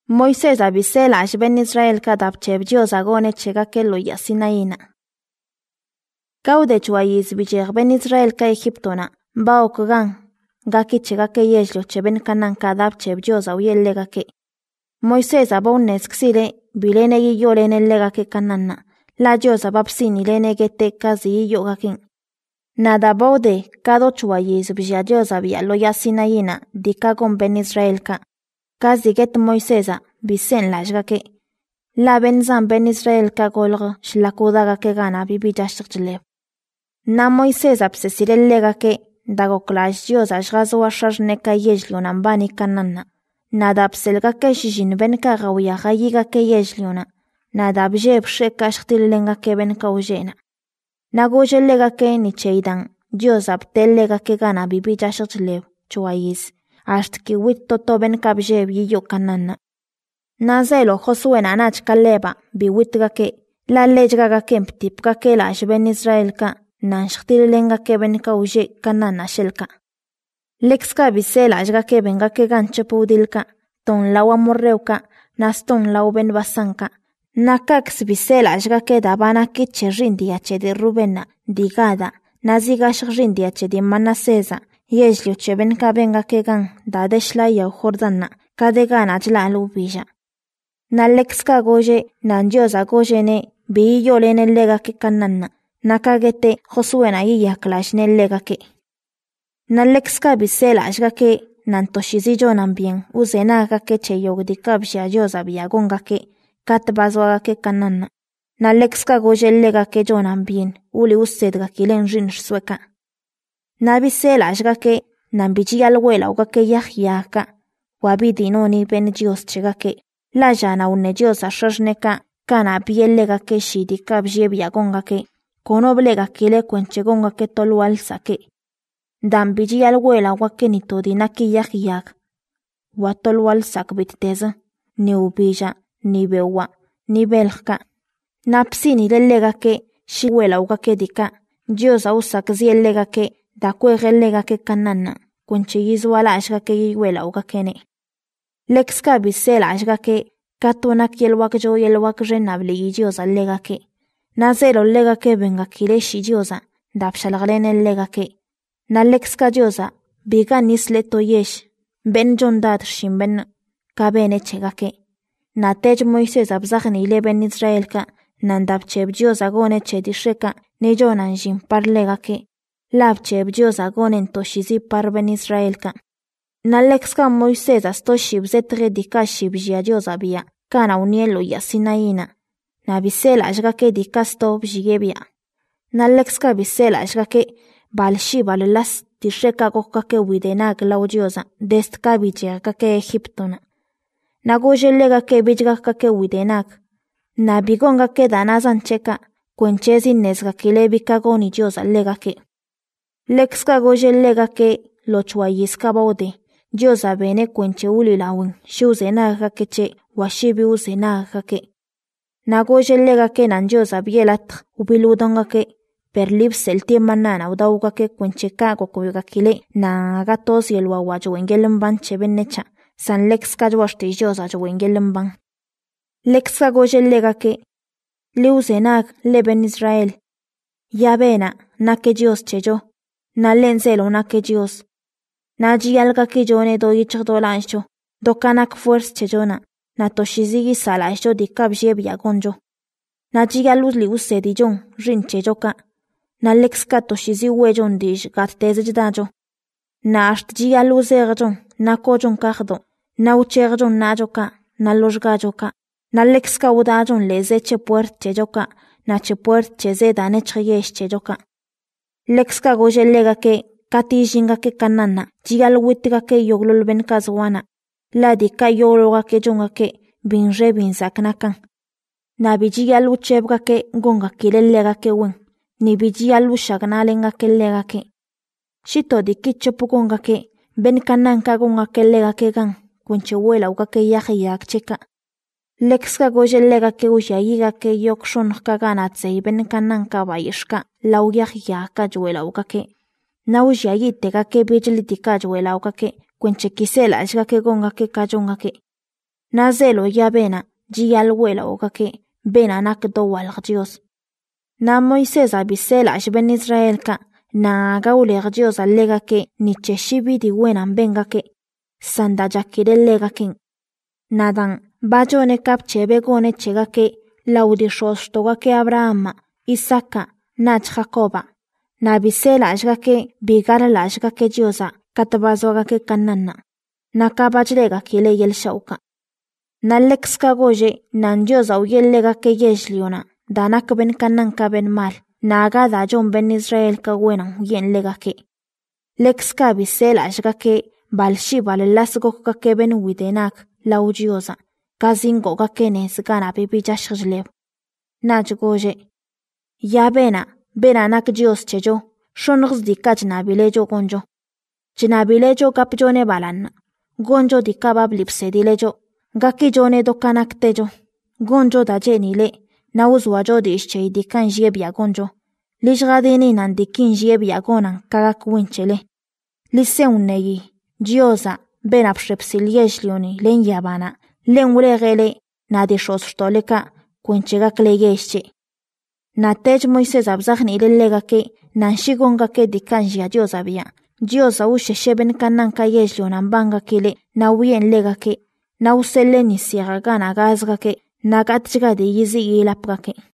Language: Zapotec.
Moisés abiselash ben Israel kadab chebdios agone chegakelo yasinaina. Kaude chuayiz bijer ben Israel ka Egiptona, baokgan, gaki chegake yeslo cheben kanan kadab chebdios auyellegake. Moisés abaunes xile, bilene yolene legake kanana, la dios abapsini lene gete kazi yogakin. Nada baude, kado chuayiz bijadios abialo yasinaina, dikagon ben Israel ka. Kazi get Moisesa, bisen lajgake. La benzan ben Israel ka golg, shlakudagake gana bibijashkjlev. Na Moisesa psesirellegake, dagoklash dios ashgazo ashajneka yejlionan bani kanana. Nada pselgake shijin ben ka gawya gayigake yejliona. Nada bjeb shekashtilengake ben kaujena. Nagojellegake ni cheidan, dios abtellegake gana bibijashkjlev, chuayiz. Ashtki wittoto ben kabjeb yiyo kanana. Nazelo Josué anach kaleba, biwitgake, la lejgagake mptipgake lash ben Israel ka, nanshtilengake ben kauje kanana shelka. Lexka bisela ajgake bengake ganchepudilka, ton lawa morreuka, naston lau ben basanka. Nakax bisela ajgake dabana kitche rindiache de Rubena, digada, nazigash rindiache de Manasesa. Yesliu cheben kabenga kegan, dadeshla yau Jordana, kadegan ajla lubija. Na lexka goje, nanjosa goje ne, biyo lene lega ke kanana, nakagete, Josuena iya clash ne lega ke. Na lexka bisela ajgake, nantoshizijo nambien, uzenaga ke che yogdikabsha josa biagonga ke, katbazwaga ke kanana. Na lexka goje lega ke jonambien, uli usedga kilen rinsh sueka. Nabisela ajgake, nambiji alwela ugake yahyaka, wabidinoni ben dios chegake, la jana une dios ashajneka, kana biellegake shidika bjebiagongake, konoblega kile kwenchegongake tolualsake. Dambiji alwela wake nitodinaki yahyak, watolualsak bitteza, ni ubija, ni bewa, ni belka. Napsini lellegake, shiwela ugake dika, dios ausak ziellegake, da kuegelegake kanana, kwenchigizuala ashgake yiwela ugakene. Lexka bisela ashgake, katunak yelwakjo yelwakje nabli diosa legake. Nazelo legake benga kileshi diosa, dapshalglene legake. Na lexka diosa, biga nisleto yesh, ben jondad shimben, kabene chegake. Na tej Moises abzagni le ben Israelka, nandapcheb diosa gone chedisheka, ne jonan jim parlegake. Labcheb dios agonen toshizi parben Israelka. Na lexka Moisés astoshib zetre dikashib jia dios abia, kana unielo yasinaina. Na bisela ajgake dikasto bjigebia. Na lexka bisela ajgake, balshib las tisheka gokake widenag lau diosa, destka bijagake Egiptona. Na gojelegake bijgakake widenag. Na bigongake danazan cheka, kwenchezi nesgakile bikagoni diosa legake. Lexka gojelegake lochwayiska baude, diosa bene kwenche ulilawin, shiuzenagake washibi uzenagake. Na gojelegake nan diosa bielat ubiludongake, perlipsel tiemanana udaugake kwenche kago kubigakile, na agatos yelwawajo wengelemban chebenecha, san lexka jwashti diosa jo wengelemban. Lexka gojelegake, liuzenag leben Israel. Yabena, nake dios chejo. Na lenzelo nake dios. Na jialga ki jone do yichdolancho, do kanak fuers chejona, na toshizigi salacho di kabje biagonjo. Na jialuz li usedi jon, rin chejoka. Na lexka toshizi wejon dij gat tezdajo. Na asht jialuz erjon, na kojon kardo, na ucherjon najoka, na lojgajoka. Na lexka udajon lezeche puert chejoka, na che puert chezeda nechyesh chejoka. Lexka gojelegake, kati jingake kanana, jigal witigake yoglol ben kazwana. La dika yologake jongake, binre binsaknakan. Na bijigal uchebgake gongake legake wen, ni bijigal ushagnalengake legake. Shito dikichepugongake, ben kananka gongake legake gan, kwenche wela ugake yahiyak cheka. Lexka gojelegake ushayigake yokshon kaganatse ben kananka bayishka, lauyahiyaka juela ugake. Na ushayitegake bijlitika juela ugake, kwenche kisela ashgake gongake kajongake. na zelo ya bena jiyal wela okake bena nak do walg Dios. Na Moisés abisela ben Israel ka na gauleg Dios alegake ni cheshibi di wenan bengake sanda jakide legaken. Nadan bajone kapchebe gone chegake laudi shostogake Abrahama, Isaka, nach Jacoba. Na bisela ashgake bigara la ashgake Diosa katabazogake kanana. Na kabajlega kile yel shauka. Na lekska goje nan Diosa uyelegake yeshliona. Danak ben kanan ka ben mal. Na agada jon ben Israel ka wenan huyen legake. Lekska bisela ashgake balshiba lasgokake ben widenak lau Diosa. Kazingo gake nesgana bibi jashglev. Nach goje. Ya bena nak Dios chejo. Shongs di kaj nabilejo gonjo. Chinabilejo kapjone balan. Gonjo di kabab lipsedilejo. Gaki jone dokanak tejo. Gonjo da jenile. Na uzwajo di ische di kan jebia gonjo. Lishgadini nan di kin jebia gonan kagak winchele. Lise unneyi. Diosa ben apshepsil yeshlioni len yabana. Len uregele na di shostoleka kwenchegak le yeshche. Na tej Moisés abzagni ilegake nan shigongake di kanjia Dios abia. Dios ushe sheben kanan ka yeshlion banga kile na wien legake. Na usele ni sieragana gazgake na gatjiga di yizi ilapgake.